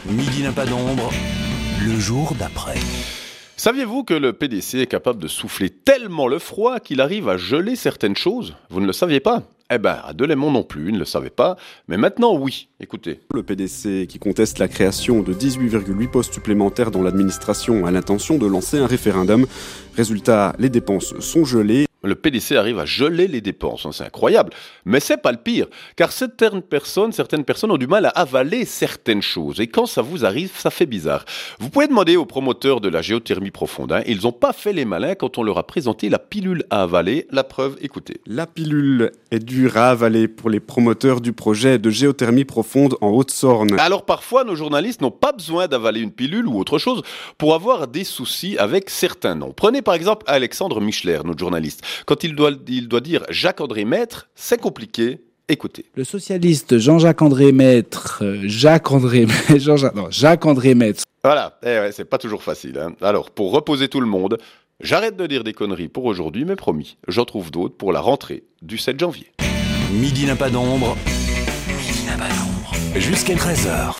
Midi n'a pas d'ombre, le jour d'après. Saviez-vous que le PDC est capable de souffler tellement le froid qu'il arrive à geler certaines choses? Vous ne le saviez pas? Eh ben, à Delémont non plus, il ne le savait pas, mais maintenant oui. Écoutez. Le PDC, qui conteste la création de 18,8 postes supplémentaires dans l'administration, a l'intention de lancer un référendum. Résultat, les dépenses sont gelées. Le PDC arrive à geler les dépenses, c'est incroyable. Mais c'est pas le pire, car certaines personnes ont du mal à avaler certaines choses. Et quand ça vous arrive, ça fait bizarre. Vous pouvez demander aux promoteurs de la géothermie profonde, ils n'ont pas fait les malins quand on leur a présenté la pilule à avaler. La preuve, écoutez. La pilule est dure à avaler pour les promoteurs du projet de géothermie profonde en Haute-Sorne. Alors parfois, nos journalistes n'ont pas besoin d'avaler une pilule ou autre chose pour avoir des soucis avec certains noms. Prenez par exemple Alexandre Michler, notre journaliste. Quand il doit dire Jacques-André Maître, c'est compliqué. Écoutez. Le socialiste Jean-Jacques-André Maître, Jacques-André Maître. Voilà, c'est pas toujours facile. Alors, pour reposer tout le monde, j'arrête de dire des conneries pour aujourd'hui, mais promis, j'en trouve d'autres pour la rentrée du 7 janvier. Midi n'a pas d'ombre, midi n'a pas d'ombre, jusqu'à 13h.